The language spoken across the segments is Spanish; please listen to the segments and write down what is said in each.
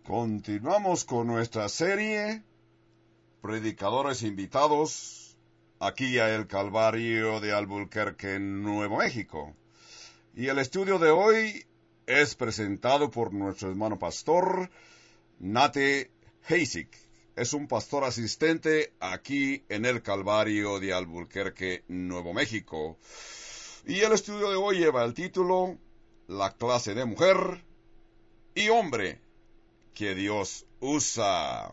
Continuamos con nuestra serie Predicadores Invitados aquí a El Calvario de Albuquerque, Nuevo México. Y el estudio de hoy es presentado por nuestro hermano pastor Nate Heisig. Es un pastor asistente aquí en El Calvario de Albuquerque, Nuevo México. Y el estudio de hoy lleva el título La clase de mujer y hombre que Dios usa.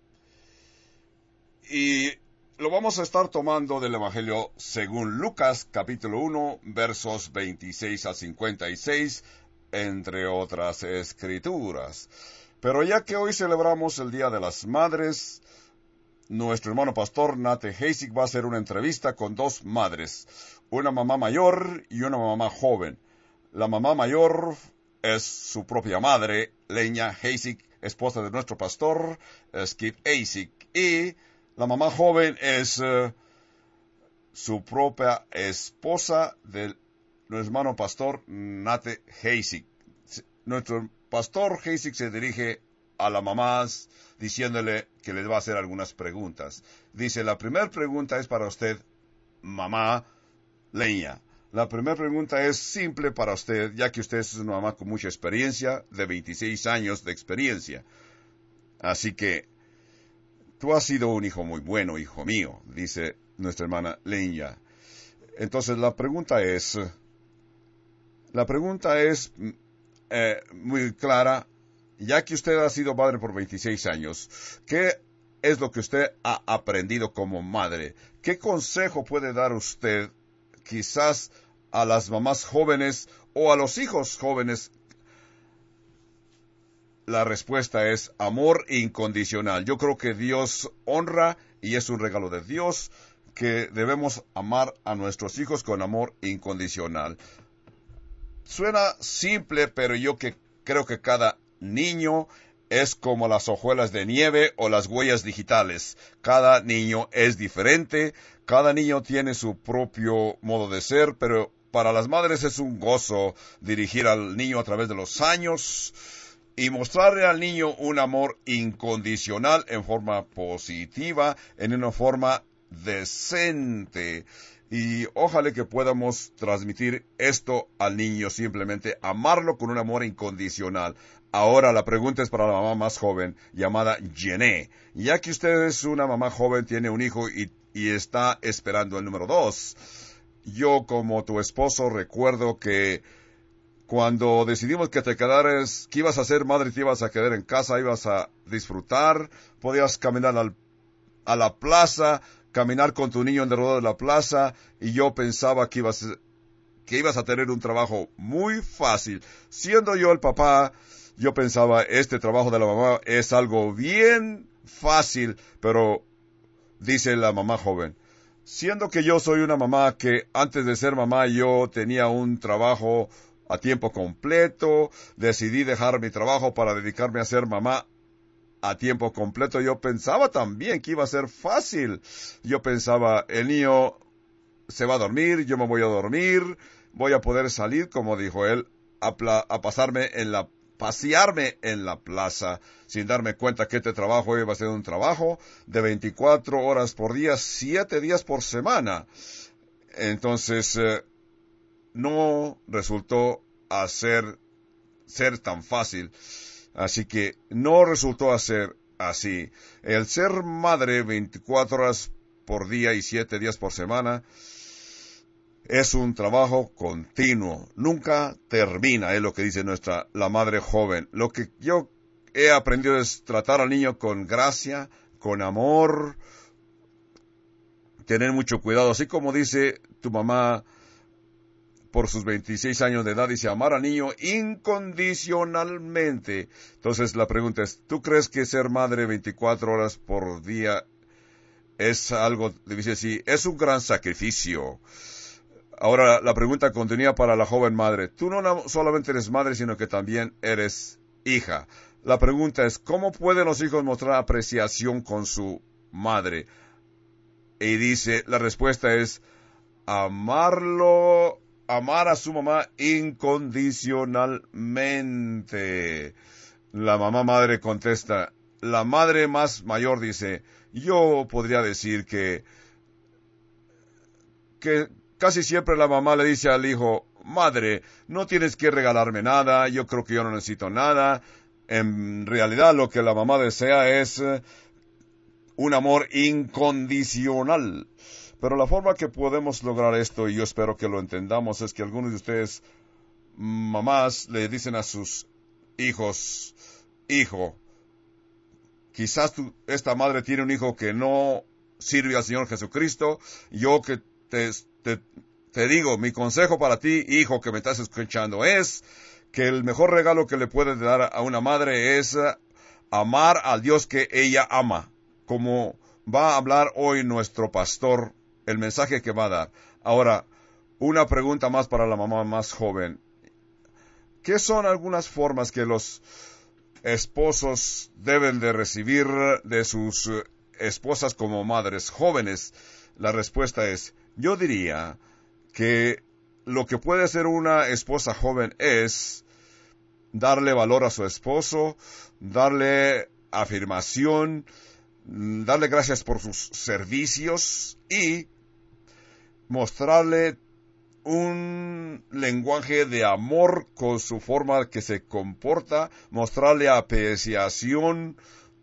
Y lo vamos a estar tomando del Evangelio según Lucas, capítulo 1, versos 26 a 56, entre otras escrituras. Pero ya que hoy celebramos el Día de las Madres, nuestro hermano pastor Nate Heisig va a hacer una entrevista con dos madres, una mamá mayor y una mamá joven. La mamá mayor es su propia madre, Leña Heisig, esposa de nuestro pastor, Skip Heisig, y la mamá joven es su propia esposa de nuestro hermano pastor Nate Heisig. Nuestro pastor Heisig se dirige a las mamás diciéndole que les va a hacer algunas preguntas. Dice, la primera pregunta es para usted, mamá Leña. La primera pregunta es simple para usted, ya que usted es una mamá con mucha experiencia, de 26 años de experiencia. Así que, tú has sido un hijo muy bueno, hijo mío, dice nuestra hermana Leña. Entonces, la pregunta es muy clara, ya que usted ha sido madre por 26 años, ¿qué es lo que usted ha aprendido como madre? ¿Qué consejo puede dar usted quizás a las mamás jóvenes o a los hijos jóvenes? La respuesta es amor incondicional. Yo creo que Dios honra y es un regalo de Dios que debemos amar a nuestros hijos con amor incondicional. Suena simple, pero yo creo que cada niño es como las hojuelas de nieve o las huellas digitales. Cada niño es diferente, cada niño tiene su propio modo de ser, pero para las madres es un gozo dirigir al niño a través de los años y mostrarle al niño un amor incondicional en forma positiva, en una forma decente. Y ojalá que podamos transmitir esto al niño, simplemente amarlo con un amor incondicional. Ahora la pregunta es para la mamá más joven, llamada Jené. Ya que usted es una mamá joven, tiene un hijo y está esperando el número 2. Yo, como tu esposo, recuerdo que cuando decidimos que te quedaras, que ibas a ser madre, te ibas a quedar en casa, ibas a disfrutar, podías caminar a la plaza, caminar con tu niño en derredor de la plaza, y yo pensaba que ibas a tener un trabajo muy fácil. Siendo yo el papá, yo pensaba, este trabajo de la mamá es algo bien fácil, pero dice la mamá joven, siendo que yo soy una mamá que antes de ser mamá yo tenía un trabajo a tiempo completo, decidí dejar mi trabajo para dedicarme a ser mamá a tiempo completo. Yo pensaba también que iba a ser fácil. Yo pensaba, el niño se va a dormir, yo me voy a dormir, voy a poder salir, como dijo él, a pasearme en la plaza, sin darme cuenta que este trabajo iba a ser un trabajo de 24 horas por día, 7 días por semana. Entonces, no resultó ser tan fácil. Así que no resultó ser así. El ser madre 24 horas por día y 7 días por semana es un trabajo continuo. Nunca termina, es lo que dice la madre joven. Lo que yo he aprendido es tratar al niño con gracia, con amor, tener mucho cuidado. Así como dice tu mamá, por sus 26 años de edad, dice amar al niño incondicionalmente. Entonces la pregunta es, ¿tú crees que ser madre 24 horas por día es algo difícil? Sí, es un gran sacrificio. Ahora la pregunta continúa para la joven madre. Tú no solamente eres madre, sino que también eres hija. La pregunta es, ¿cómo pueden los hijos mostrar apreciación con su madre? Y dice, la respuesta es, amar a su mamá incondicionalmente. La mamá madre contesta, la madre más mayor dice, yo podría decir que casi siempre la mamá le dice al hijo, madre, no tienes que regalarme nada, yo creo que yo no necesito nada. En realidad lo que la mamá desea es un amor incondicional. Pero la forma que podemos lograr esto, y yo espero que lo entendamos, es que algunos de ustedes, mamás, le dicen a sus hijos, hijo, quizás esta madre tiene un hijo que no sirve al Señor Jesucristo. Yo que te digo, mi consejo para ti, hijo que me estás escuchando, es que el mejor regalo que le puedes dar a una madre es amar al Dios que ella ama. Como va a hablar hoy nuestro pastor, el mensaje que va a dar. Ahora, una pregunta más para la mamá más joven. ¿Qué son algunas formas que los esposos deben de recibir de sus esposas como madres jóvenes? La respuesta es, yo diría que lo que puede hacer una esposa joven es darle valor a su esposo, darle afirmación, darle gracias por sus servicios y mostrarle un lenguaje de amor con su forma que se comporta, mostrarle apreciación,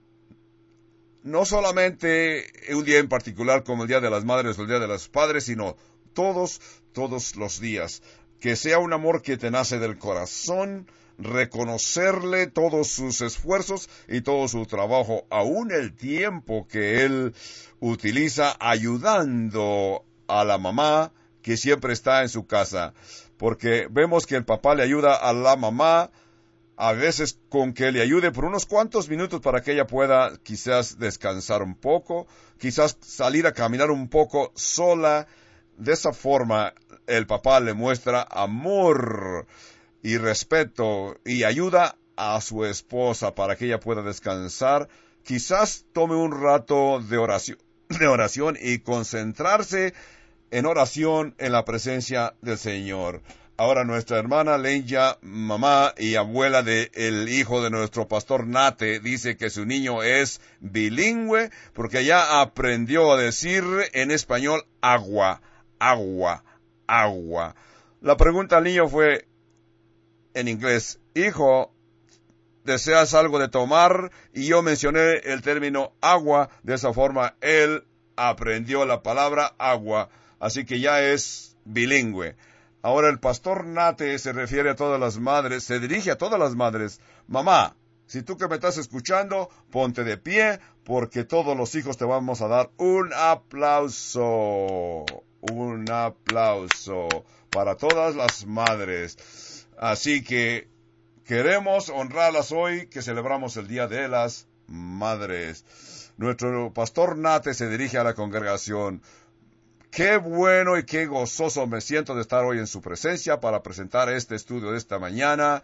no solamente un día en particular como el Día de las Madres o el Día de los Padres, sino todos los días. Que sea un amor que te nace del corazón, reconocerle todos sus esfuerzos y todo su trabajo, aún el tiempo que él utiliza ayudando a la mamá que siempre está en su casa, porque vemos que el papá le ayuda a la mamá, a veces con que le ayude por unos cuantos minutos para que ella pueda quizás descansar un poco, quizás salir a caminar un poco sola. De esa forma el papá le muestra amor y respeto y ayuda a su esposa para que ella pueda descansar. Quizás tome un rato de oración y concentrarse en oración en la presencia del Señor. Ahora nuestra hermana Lenya, mamá y abuela del hijo de nuestro pastor Nate, dice que su niño es bilingüe porque ya aprendió a decir en español agua, agua, agua. La pregunta al niño fue en inglés, hijo, ¿deseas algo de tomar? Y yo mencioné el término agua, de esa forma él aprendió la palabra agua. Así que ya es bilingüe. Ahora el pastor Nate se refiere a todas las madres, se dirige a todas las madres. Mamá, si tú que me estás escuchando, ponte de pie, porque todos los hijos te vamos a dar un aplauso. Un aplauso para todas las madres. Así que queremos honrarlas hoy que celebramos el Día de las Madres. Nuestro pastor Nate se dirige a la congregación. Qué bueno y qué gozoso me siento de estar hoy en su presencia para presentar este estudio de esta mañana.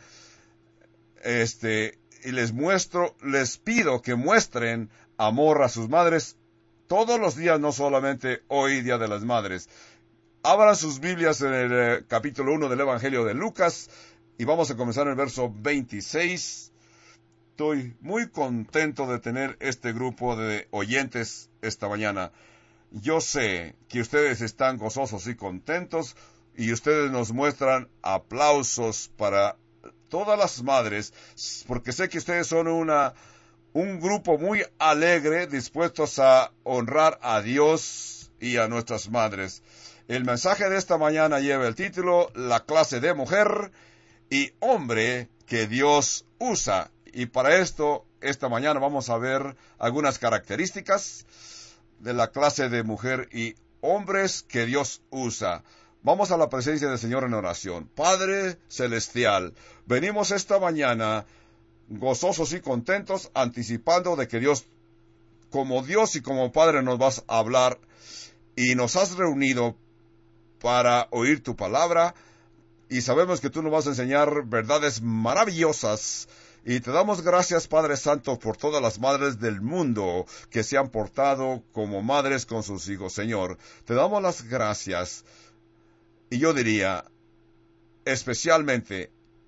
Y les pido que muestren amor a sus madres todos los días, no solamente hoy, Día de las Madres. Abran sus Biblias en el capítulo 1 del Evangelio de Lucas y vamos a comenzar en el verso 26. Estoy muy contento de tener este grupo de oyentes esta mañana. Yo sé que ustedes están gozosos y contentos y ustedes nos muestran aplausos para todas las madres, porque sé que ustedes son un grupo muy alegre, dispuestos a honrar a Dios y a nuestras madres. El mensaje de esta mañana lleva el título, La clase de mujer y hombre que Dios usa. Y para esto, esta mañana vamos a ver algunas características de la clase de mujer y hombres que Dios usa. Vamos a la presencia del Señor en oración. Padre Celestial, venimos esta mañana gozosos y contentos, anticipando de que Dios y como Padre nos vas a hablar y nos has reunido para oír tu palabra y sabemos que tú nos vas a enseñar verdades maravillosas. Y te damos gracias, Padre Santo, por todas las madres del mundo que se han portado como madres con sus hijos, Señor. Te damos las gracias. Y yo diría, especialmente,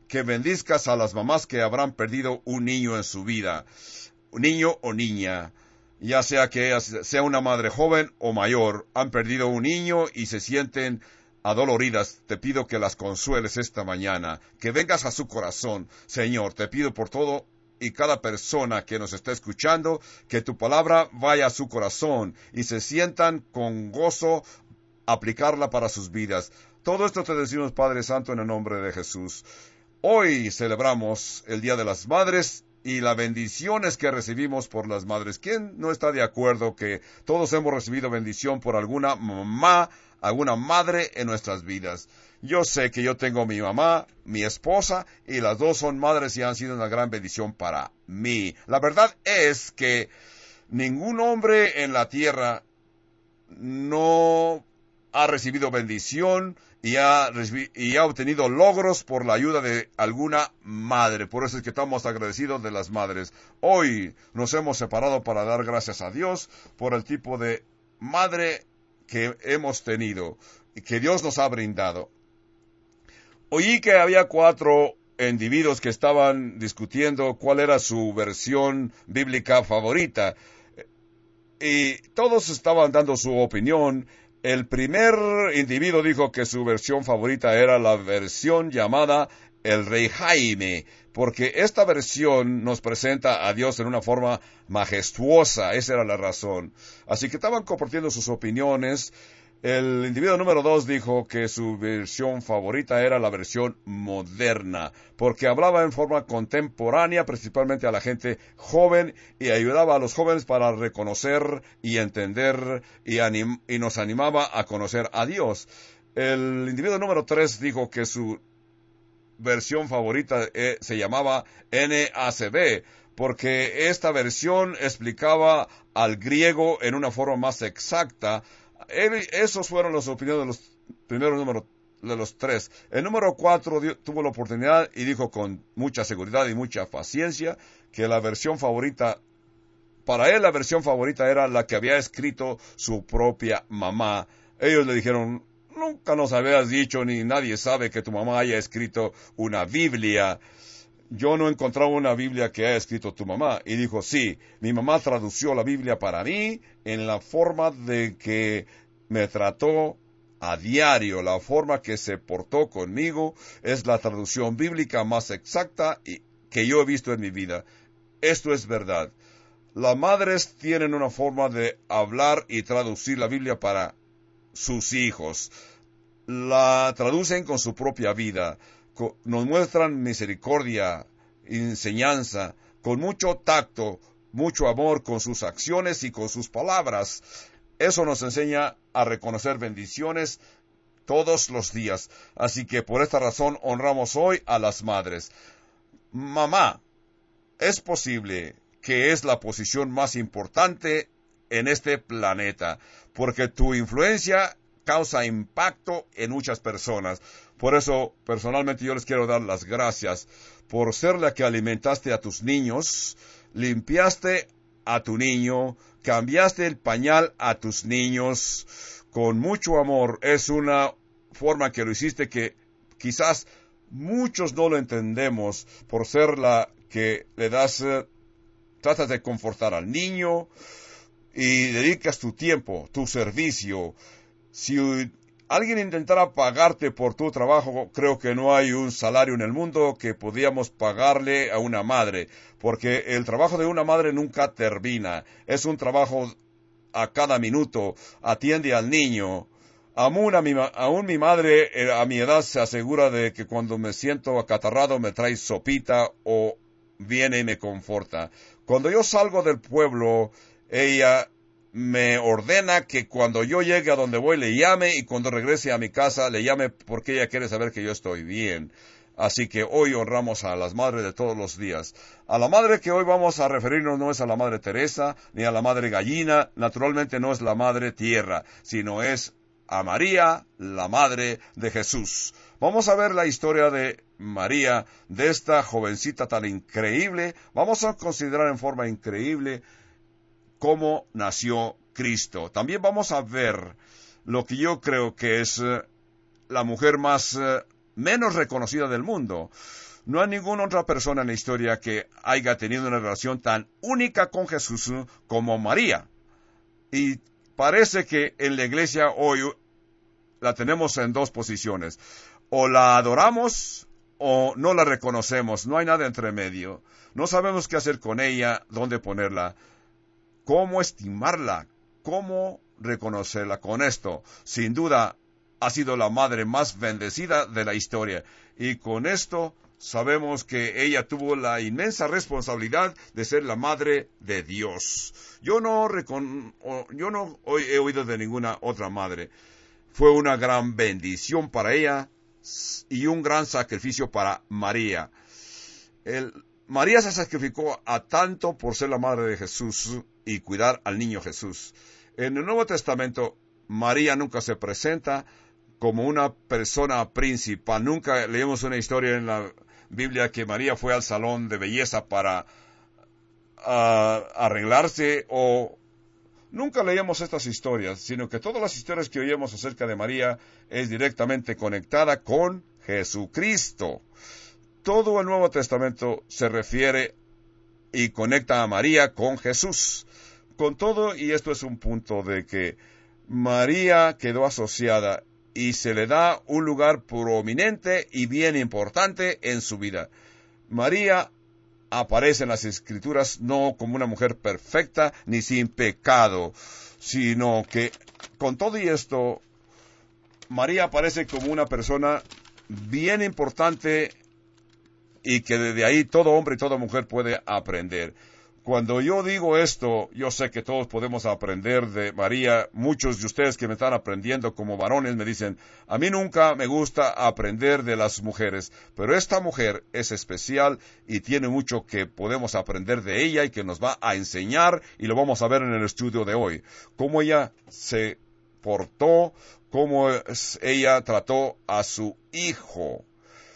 que bendizcas a las mamás que habrán perdido un niño en su vida, un niño o niña, ya sea que ella sea una madre joven o mayor, han perdido un niño y se sienten adoloridas. Te pido que las consueles esta mañana, que vengas a su corazón. Señor, te pido por todo y cada persona que nos está escuchando, que tu palabra vaya a su corazón y se sientan con gozo aplicarla para sus vidas. Todo esto te decimos, Padre Santo, en el nombre de Jesús. Hoy celebramos el Día de las Madres y las bendiciones que recibimos por las madres. ¿Quién no está de acuerdo que todos hemos recibido bendición por alguna mamá, alguna madre en nuestras vidas? Yo sé que yo tengo mi mamá, mi esposa, y las dos son madres y han sido una gran bendición para mí. La verdad es que ningún hombre en la tierra no ha recibido bendición y ha obtenido logros por la ayuda de alguna madre. Por eso es que estamos agradecidos de las madres. Hoy nos hemos separado para dar gracias a Dios por el tipo de madre que hemos tenido y que Dios nos ha brindado. Oí que había 4 individuos que estaban discutiendo cuál era su versión bíblica favorita. Y todos estaban dando su opinión. El primer individuo dijo que su versión favorita era la versión llamada El Rey Jaime, porque esta versión nos presenta a Dios en una forma majestuosa. Esa era la razón. Así que estaban compartiendo sus opiniones. El individuo número 2 dijo que su versión favorita era la versión moderna, porque hablaba en forma contemporánea, principalmente a la gente joven, y ayudaba a los jóvenes para reconocer y entender, y nos animaba a conocer a Dios. El individuo número 3 dijo que su versión favorita se llamaba NACB, porque esta versión explicaba al griego en una forma más exacta. Esos fueron las opiniones de los primeros números de los 3. El número 4 tuvo la oportunidad y dijo con mucha seguridad y mucha paciencia que la versión favorita, para él la versión favorita era la que había escrito su propia mamá. Ellos le dijeron, nunca nos habías dicho ni nadie sabe que tu mamá haya escrito una Biblia. Yo no he encontrado una Biblia que haya escrito tu mamá. Y dijo, sí, mi mamá tradució la Biblia para mí en la forma de que me trató a diario. La forma que se portó conmigo es la traducción bíblica más exacta que yo he visto en mi vida. Esto es verdad. Las madres tienen una forma de hablar y traducir la Biblia para sus hijos. La traducen con su propia vida. Nos muestran misericordia, enseñanza, con mucho tacto, mucho amor con sus acciones y con sus palabras. Eso nos enseña a reconocer bendiciones todos los días. Así que por esta razón honramos hoy a las madres. Mamá, es posible que es la posición más importante en este planeta, porque tu influencia causa impacto en muchas personas. Por eso, personalmente, yo les quiero dar las gracias por ser la que alimentaste a tus niños, limpiaste a tu niño, cambiaste el pañal a tus niños con mucho amor. Es una forma que lo hiciste que quizás muchos no lo entendemos por ser la que le das, tratas de confortar al niño y dedicas tu tiempo, tu servicio. Si alguien intentara pagarte por tu trabajo, creo que no hay un salario en el mundo que podíamos pagarle a una madre, porque el trabajo de una madre nunca termina. Es un trabajo a cada minuto. Atiende al niño. Aún mi madre a mi edad se asegura de que cuando me siento acatarrado me trae sopita o viene y me conforta. Cuando yo salgo del pueblo, ella me ordena que cuando yo llegue a donde voy le llame y cuando regrese a mi casa le llame porque ella quiere saber que yo estoy bien. Así que hoy honramos a las madres de todos los días. A la madre que hoy vamos a referirnos no es a la Madre Teresa ni a la Madre Gallina, naturalmente no es la Madre Tierra, sino es a María, la Madre de Jesús. Vamos a ver la historia de María, de esta jovencita tan increíble. Vamos a considerar en forma increíble cómo nació Cristo. También vamos a ver lo que yo creo que es la mujer menos reconocida del mundo. No hay ninguna otra persona en la historia que haya tenido una relación tan única con Jesús como María. Y parece que en la iglesia hoy la tenemos en dos posiciones. O la adoramos o no la reconocemos. No hay nada entre medio. No sabemos qué hacer con ella, dónde ponerla, cómo estimarla, cómo reconocerla. Con esto, sin duda, ha sido la madre más bendecida de la historia. Y con esto sabemos que ella tuvo la inmensa responsabilidad de ser la madre de Dios. Yo no he oído de ninguna otra madre. Fue una gran bendición para ella y un gran sacrificio para María. María se sacrificó a tanto por ser la madre de Jesús y cuidar al niño Jesús. En el Nuevo Testamento, María nunca se presenta como una persona principal. Nunca leemos una historia en la Biblia que María fue al salón de belleza para arreglarse, o nunca leemos estas historias, sino que todas las historias que oímos acerca de María es directamente conectada con Jesucristo. Todo el Nuevo Testamento se refiere y conecta a María con Jesús. Con todo, y esto es un punto de que María quedó asociada y se le da un lugar prominente y bien importante en su vida. María aparece en las Escrituras no como una mujer perfecta ni sin pecado, sino que con todo y esto, María aparece como una persona bien importante y que desde ahí todo hombre y toda mujer puede aprender. Cuando yo digo esto, yo sé que todos podemos aprender de María. Muchos de ustedes que me están aprendiendo como varones me dicen, a mí nunca me gusta aprender de las mujeres, pero esta mujer es especial y tiene mucho que podemos aprender de ella y que nos va a enseñar, y lo vamos a ver en el estudio de hoy. Cómo ella se portó, cómo ella trató a su hijo.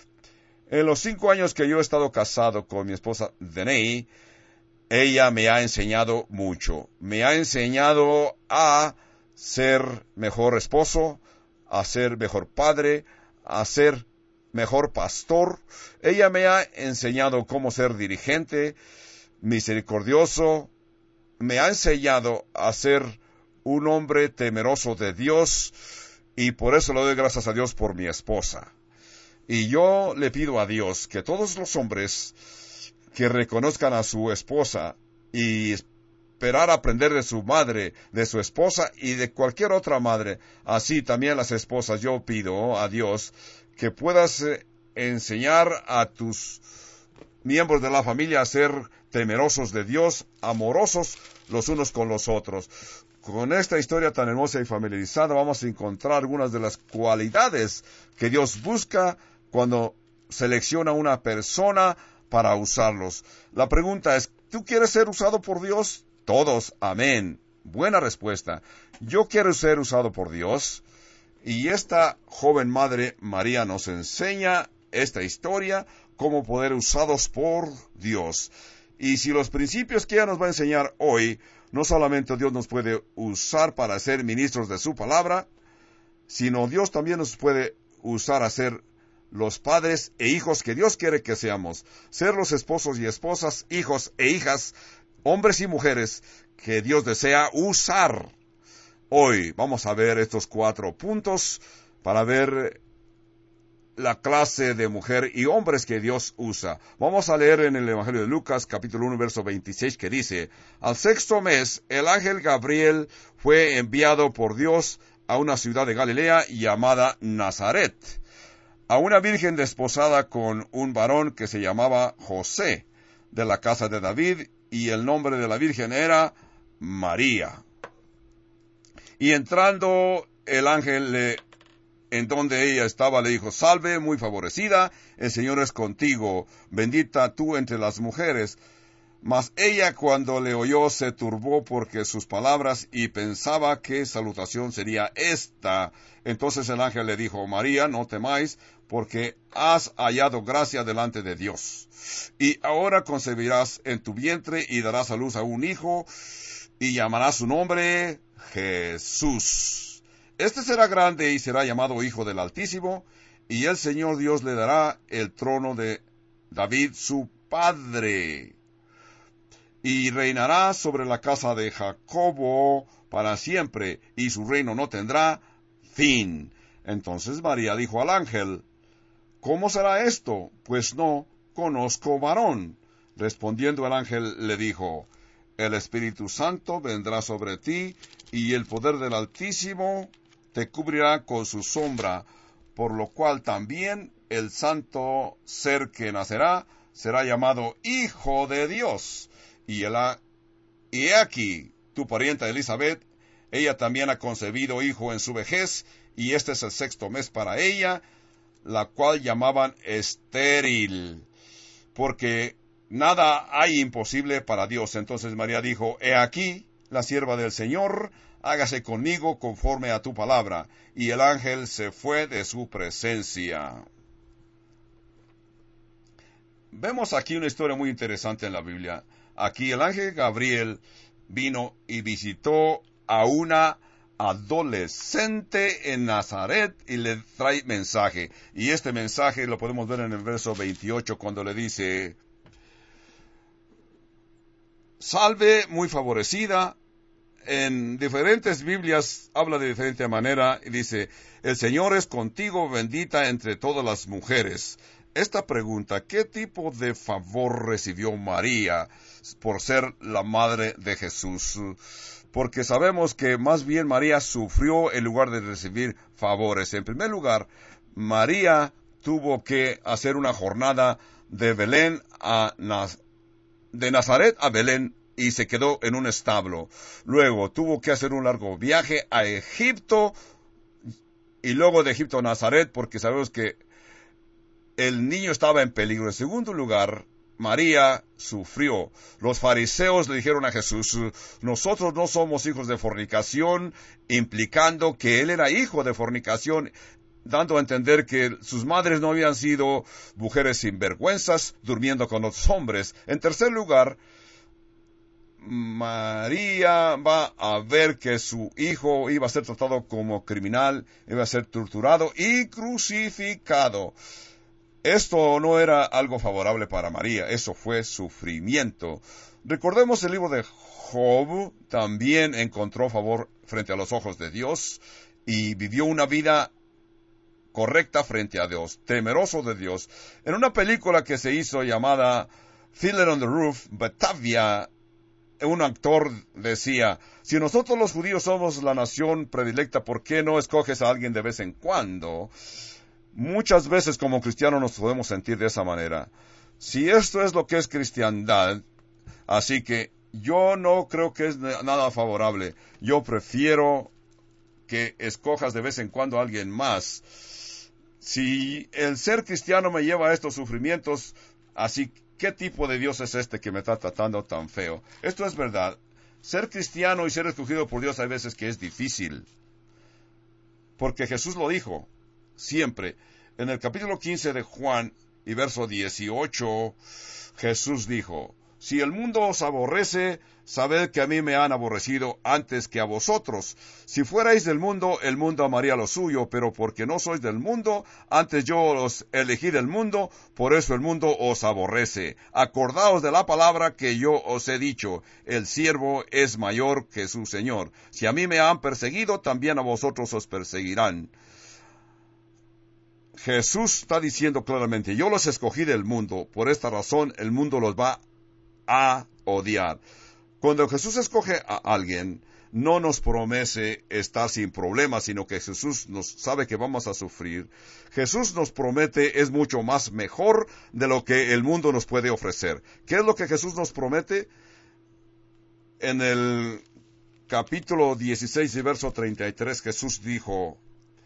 En los 5 años que yo he estado casado con mi esposa Deney, ella me ha enseñado mucho. Me ha enseñado a ser mejor esposo, a ser mejor padre, a ser mejor pastor. Ella me ha enseñado cómo ser dirigente, misericordioso. Me ha enseñado a ser un hombre temeroso de Dios, y por eso le doy gracias a Dios por mi esposa. Y yo le pido a Dios que todos los hombres que reconozcan a su esposa y esperar aprender de su madre, de su esposa y de cualquier otra madre, así también las esposas, yo pido a Dios que puedas enseñar a tus miembros de la familia a ser temerosos de Dios, amorosos los unos con los otros. Con esta historia tan hermosa y familiarizada vamos a encontrar algunas de las cualidades que Dios busca cuando selecciona una persona para usarlos. La pregunta es, ¿tú quieres ser usado por Dios? Todos, amén. Buena respuesta. Yo quiero ser usado por Dios. Y esta joven madre María nos enseña esta historia, cómo poder usados por Dios. Y si los principios que ella nos va a enseñar hoy, no solamente Dios nos puede usar para ser ministros de su palabra, sino Dios también nos puede usar a ser los padres e hijos que Dios quiere que seamos, ser los esposos y esposas, hijos e hijas, hombres y mujeres que Dios desea usar. Hoy vamos a ver estos 4 puntos para ver la clase de mujer y hombres que Dios usa. Vamos a leer en el Evangelio de Lucas, capítulo 1, verso 26, que dice, al 6º mes, el ángel Gabriel fue enviado por Dios a una ciudad de Galilea llamada Nazaret, a una virgen desposada con un varón que se llamaba José, de la casa de David, y el nombre de la virgen era María. Y entrando el ángel en donde ella estaba, le dijo, salve, muy favorecida, el Señor es contigo, bendita tú entre las mujeres. Mas ella, cuando le oyó, se turbó porque sus palabras y pensaba qué salutación sería esta. Entonces el ángel le dijo, María, no temáis, porque has hallado gracia delante de Dios. Y ahora concebirás en tu vientre y darás a luz a un hijo, y llamarás su nombre Jesús. Este será grande y será llamado Hijo del Altísimo, y el Señor Dios le dará el trono de David su padre, y reinará sobre la casa de Jacobo para siempre, y su reino no tendrá fin. Entonces María dijo al ángel: ¿Cómo será esto? Pues no conozco varón. Respondiendo el ángel le dijo: El Espíritu Santo vendrá sobre ti, y el poder del Altísimo te cubrirá con su sombra, por lo cual también el santo ser que nacerá será llamado Hijo de Dios. Y he aquí, tu parienta Elizabeth, ella también ha concebido hijo en su vejez, y este es el 6º mes para ella, la cual llamaban estéril, porque nada hay imposible para Dios. Entonces María dijo: He aquí, la sierva del Señor, hágase conmigo conforme a tu palabra. Y el ángel se fue de su presencia. Vemos aquí una historia muy interesante en la Biblia. Aquí el ángel Gabriel vino y visitó a una adolescente en Nazaret y le trae mensaje. Y este mensaje lo podemos ver en el verso 28 cuando le dice: Salve, muy favorecida. En diferentes Biblias habla de diferente manera y dice: El Señor es contigo, bendita entre todas las mujeres. Esta pregunta: ¿qué tipo de favor recibió María por ser la madre de Jesús? Porque sabemos que más bien María sufrió en lugar de recibir favores. En primer lugar, María tuvo que hacer una jornada de de Nazaret a Belén, y se quedó en un establo. Luego tuvo que hacer un largo viaje a Egipto, y luego de Egipto a Nazaret, porque sabemos que el niño estaba en peligro. En segundo lugar, María sufrió. Los fariseos le dijeron a Jesús: nosotros no somos hijos de fornicación, implicando que él era hijo de fornicación, dando a entender que sus madres no habían sido mujeres sinvergüenzas, durmiendo con los hombres. En tercer lugar, María va a ver que su hijo iba a ser tratado como criminal, iba a ser torturado y crucificado. Esto no era algo favorable para María, eso fue sufrimiento. Recordemos el libro de Job, también encontró favor frente a los ojos de Dios y vivió una vida correcta frente a Dios, temeroso de Dios. En una película que se hizo llamada Fiddler on the Roof, Batavia, un actor decía: si nosotros los judíos somos la nación predilecta, ¿por qué no escoges a alguien de vez en cuando? Muchas veces como cristianos nos podemos sentir de esa manera. Si esto es lo que es cristiandad, así que yo no creo que es nada favorable. Yo prefiero que escojas de vez en cuando a alguien más. Si el ser cristiano me lleva a estos sufrimientos, así, ¿qué tipo de Dios es este que me está tratando tan feo? Esto es verdad. Ser cristiano y ser escogido por Dios hay veces que es difícil, porque Jesús lo dijo siempre. En el capítulo 15 de Juan y verso 18, Jesús dijo: si el mundo os aborrece, sabed que a mí me han aborrecido antes que a vosotros. Si fuerais del mundo, el mundo amaría lo suyo, pero porque no sois del mundo, antes yo os elegí del mundo, por eso el mundo os aborrece. Acordaos de la palabra que yo os he dicho: el siervo es mayor que su señor. Si a mí me han perseguido, también a vosotros os perseguirán. Jesús está diciendo claramente: yo los escogí del mundo, por esta razón el mundo los va a odiar. Cuando Jesús escoge a alguien, no nos promete estar sin problemas, sino que Jesús nos sabe que vamos a sufrir. Jesús nos promete es mucho más mejor de lo que el mundo nos puede ofrecer. ¿Qué es lo que Jesús nos promete? En el capítulo 16 y verso 33, Jesús dijo: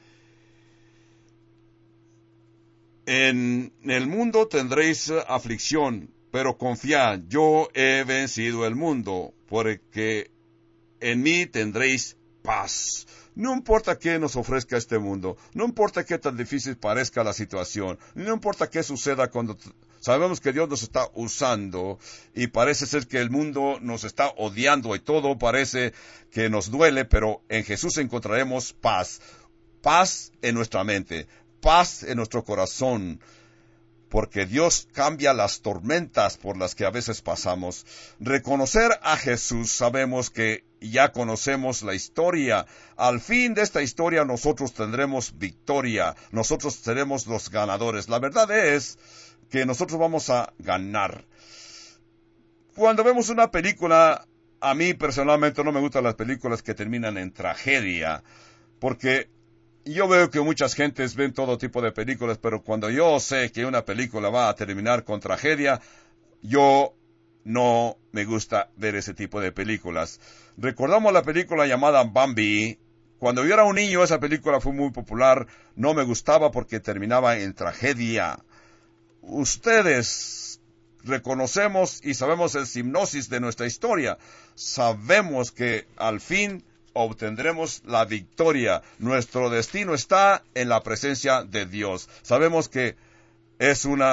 en el mundo tendréis aflicción, pero confiad, yo he vencido el mundo, porque en mí tendréis paz. No importa qué nos ofrezca este mundo, no importa qué tan difícil parezca la situación, no importa qué suceda cuando sabemos que Dios nos está usando y parece ser que el mundo nos está odiando y todo parece que nos duele, pero en Jesús encontraremos paz. Paz en nuestra mente, paz en nuestro corazón. porque Dios cambia las tormentas por las que a veces pasamos. Reconocer a Jesús, sabemos que ya conocemos la historia. Al fin de esta historia nosotros tendremos victoria, nosotros seremos los ganadores. La verdad es que nosotros vamos a ganar. Cuando vemos una película, a mí personalmente no me gustan las películas que terminan en tragedia, porque yo veo que muchas gentes ven todo tipo de películas, pero cuando yo sé que una película va a terminar con tragedia, yo no me gusta ver ese tipo de películas. Recordamos la película llamada Bambi. Cuando yo era un niño, esa película fue muy popular. No me gustaba porque terminaba en tragedia. Ustedes reconocemos y sabemos el hipnosis de nuestra historia. Sabemos que al fin obtendremos la victoria. Nuestro destino está en la presencia de Dios. Sabemos que es un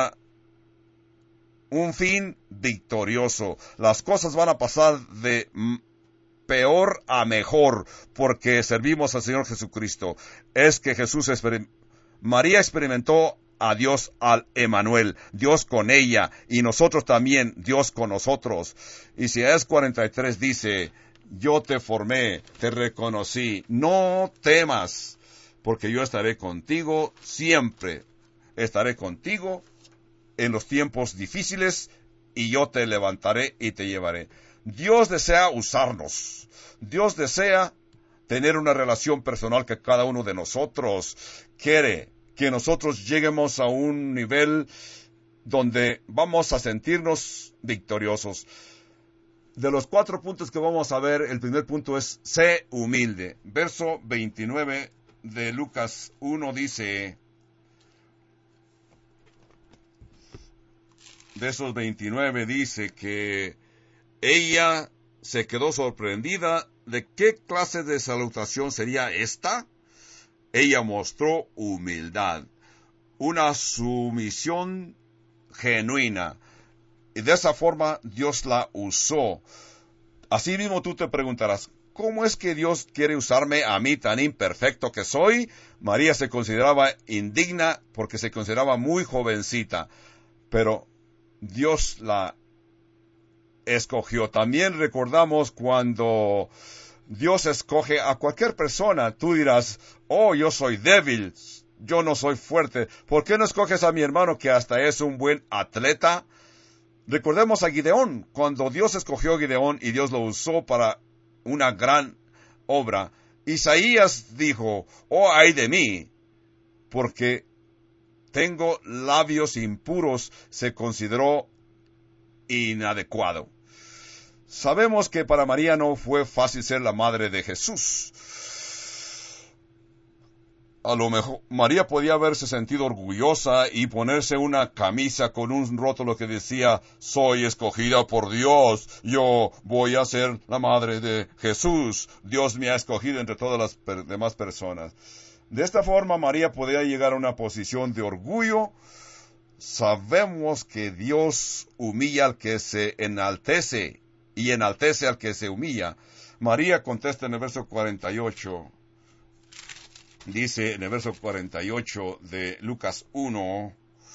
fin victorioso. Las cosas van a pasar de peor a mejor porque servimos al Señor Jesucristo. Es que María experimentó a Dios, al Emanuel, Dios con ella, y nosotros también, Dios con nosotros. Isaías 43 dice: yo te formé, te reconocí, no temas, porque yo estaré contigo siempre. Estaré contigo en los tiempos difíciles, y yo te levantaré y te llevaré. Dios desea usarnos. Dios desea tener una relación personal que cada uno de nosotros quiere. Que nosotros lleguemos a un nivel donde vamos a sentirnos victoriosos. De los 4 puntos que vamos a ver, el primer punto es: sé humilde. Verso 29 de Lucas 1 dice, versos 29 dice que ella se quedó sorprendida de qué clase de salutación sería esta. Ella mostró humildad, una sumisión genuina, y de esa forma Dios la usó. Así mismo tú te preguntarás: ¿cómo es que Dios quiere usarme a mí, tan imperfecto que soy? María se consideraba indigna porque se consideraba muy jovencita, pero Dios la escogió. También recordamos cuando Dios escoge a cualquier persona. Tú dirás: oh, yo soy débil, yo no soy fuerte. ¿Por qué no escoges a mi hermano que hasta es un buen atleta? Recordemos a Gideón, cuando Dios escogió a Gideón y Dios lo usó para una gran obra. Isaías dijo: oh, ay de mí, porque tengo labios impuros. Se consideró inadecuado. Sabemos que para María no fue fácil ser la madre de Jesús. A lo mejor María podía haberse sentido orgullosa y ponerse una camisa con un rótulo que decía: soy escogida por Dios, yo voy a ser la madre de Jesús, Dios me ha escogido entre todas las demás personas. De esta forma María podía llegar a una posición de orgullo. Sabemos que Dios humilla al que se enaltece y enaltece al que se humilla. María contesta en el verso 48. Dice en el verso 48 de Lucas 1: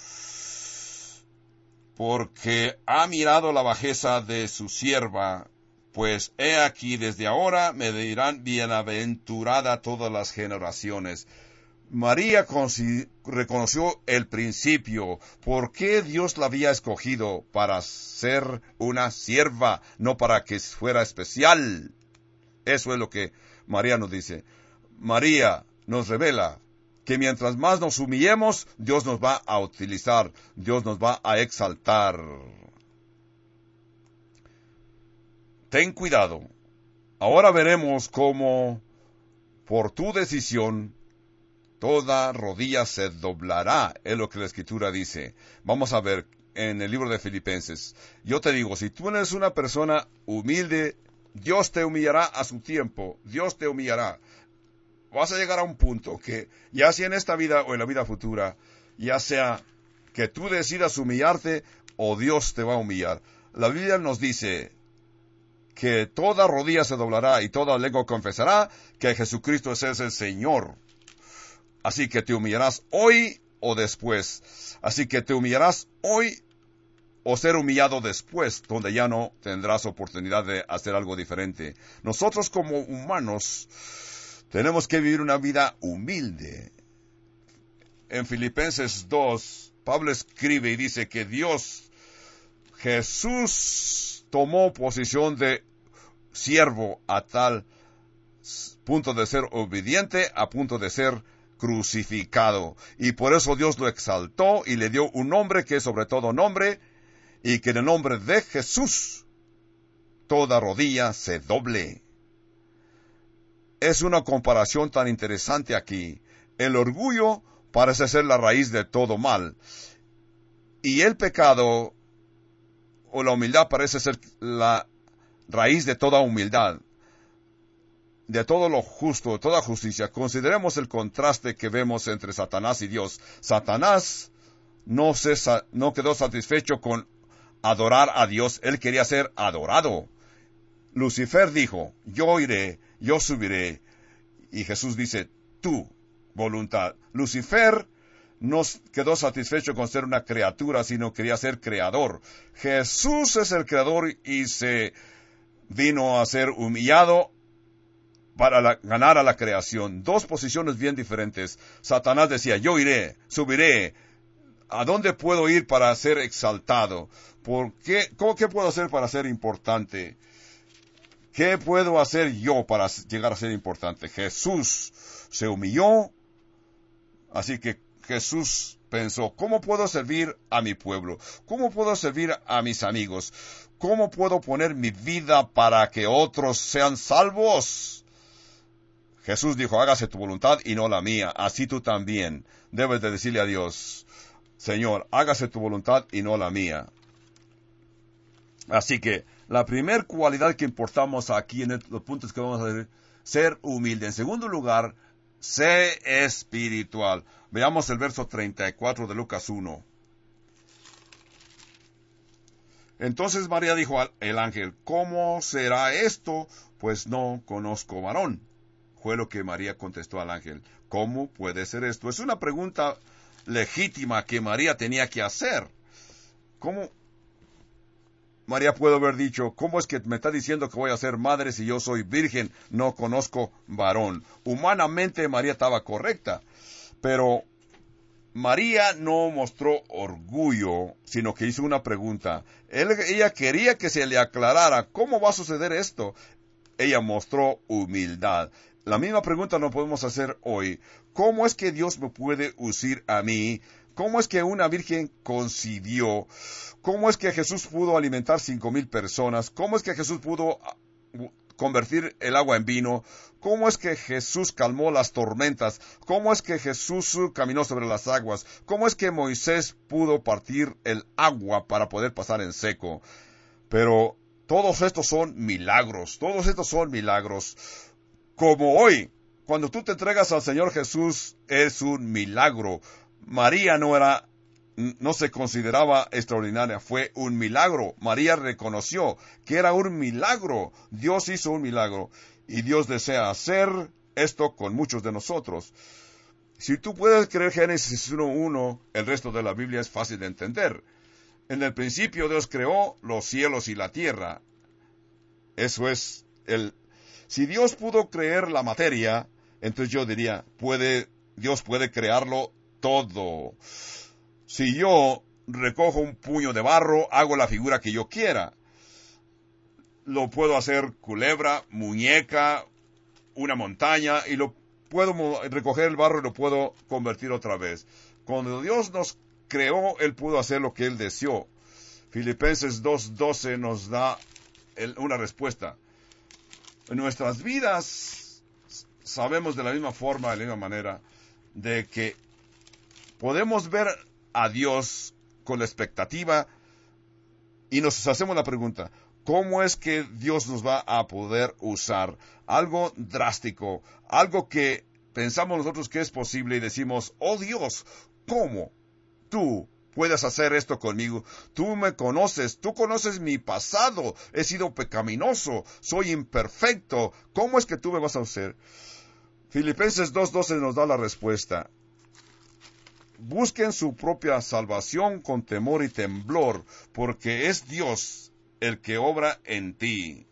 porque ha mirado la bajeza de su sierva, pues he aquí desde ahora me dirán bienaventurada todas las generaciones. María reconoció el principio. ¿Por qué Dios la había escogido? Para ser una sierva, no para que fuera especial. Eso es lo que María nos dice. María nos revela que mientras más nos humillemos, Dios nos va a utilizar, Dios nos va a exaltar. Ten cuidado. Ahora veremos cómo, por tu decisión, toda rodilla se doblará, es lo que la Escritura dice. Vamos a ver en el libro de Filipenses. Yo te digo, si tú eres una persona humilde, Dios te humillará a su tiempo. Dios te humillará. Vas a llegar a un punto que, ya sea en esta vida o en la vida futura, ya sea que tú decidas humillarte o Dios te va a humillar. La Biblia nos dice que toda rodilla se doblará y toda lengua confesará que Jesucristo es el Señor. Así que te humillarás hoy o después. Así que te humillarás hoy o ser humillado después, donde ya no tendrás oportunidad de hacer algo diferente. Nosotros como humanos tenemos que vivir una vida humilde. En Filipenses 2, Pablo escribe y dice que Jesús tomó posición de siervo a tal punto de ser obediente, a punto de ser crucificado. Y por eso Dios lo exaltó y le dio un nombre que es sobre todo nombre, y que en el nombre de Jesús toda rodilla se doble. Es una comparación tan interesante aquí. El orgullo parece ser la raíz de todo mal, y el pecado o la humildad parece ser la raíz de toda humildad, de todo lo justo, de toda justicia. Consideremos el contraste que vemos entre Satanás y Dios. Satanás no quedó satisfecho con adorar a Dios, él quería ser adorado. Lucifer dijo, yo iré, yo subiré, y Jesús dice, tu voluntad. Lucifer no quedó satisfecho con ser una criatura, sino quería ser creador. Jesús es el creador y se vino a ser humillado para ganar a la creación. Dos posiciones bien diferentes. Satanás decía, yo iré, subiré. ¿A dónde puedo ir para ser exaltado? ¿Qué puedo hacer para ser importante? ¿Qué puedo hacer yo para llegar a ser importante? Jesús se humilló, así que Jesús pensó, ¿cómo puedo servir a mi pueblo? ¿Cómo puedo servir a mis amigos? ¿Cómo puedo poner mi vida para que otros sean salvos? Jesús dijo, hágase tu voluntad y no la mía. Así tú también debes de decirle a Dios, Señor, hágase tu voluntad y no la mía. Así que la primera cualidad que importamos aquí en los puntos que vamos a ver, ser humilde. En segundo lugar, sé espiritual. Veamos el verso 34 de Lucas 1. Entonces María dijo al ángel, ¿cómo será esto? Pues no conozco varón. Fue lo que María contestó al ángel. ¿Cómo puede ser esto? Es una pregunta legítima que María tenía que hacer. ¿Cómo? María puede haber dicho, ¿cómo es que me está diciendo que voy a ser madre si yo soy virgen? No conozco varón. Humanamente María estaba correcta, pero María no mostró orgullo, sino que hizo una pregunta. Ella quería que se le aclarara, ¿cómo va a suceder esto? Ella mostró humildad. La misma pregunta nos podemos hacer hoy. ¿Cómo es que Dios me puede usar a mí? ¿Cómo es que una virgen concibió? ¿Cómo es que Jesús pudo alimentar 5,000 personas? ¿Cómo es que Jesús pudo convertir el agua en vino? ¿Cómo es que Jesús calmó las tormentas? ¿Cómo es que Jesús caminó sobre las aguas? ¿Cómo es que Moisés pudo partir el agua para poder pasar en seco? Pero todos estos son milagros, Como hoy, cuando tú te entregas al Señor Jesús, es un milagro. María no se consideraba extraordinaria, fue un milagro. María reconoció que era un milagro. Dios hizo un milagro y Dios desea hacer esto con muchos de nosotros. Si tú puedes creer Génesis 1:1, el resto de la Biblia es fácil de entender. En el principio Dios creó los cielos y la tierra. Eso es Si Dios pudo crear la materia, entonces yo diría, Dios puede crearlo todo. Si yo recojo un puño de barro, hago la figura que yo quiera. Lo puedo hacer culebra, muñeca, una montaña, y lo puedo recoger el barro y lo puedo convertir otra vez. Cuando Dios nos creó, Él pudo hacer lo que Él deseó. Filipenses 2:12 nos da una respuesta. En nuestras vidas sabemos de la misma forma, de la misma manera, de que podemos ver a Dios con la expectativa y nos hacemos la pregunta, ¿cómo es que Dios nos va a poder usar? Algo drástico, algo que pensamos nosotros que es posible y decimos, oh Dios, ¿cómo tú puedes hacer esto conmigo? Tú me conoces, tú conoces mi pasado, he sido pecaminoso, soy imperfecto, ¿cómo es que tú me vas a hacer? Filipenses 2:12 nos da la respuesta. busquen su propia salvación con temor y temblor, porque es Dios el que obra en ti.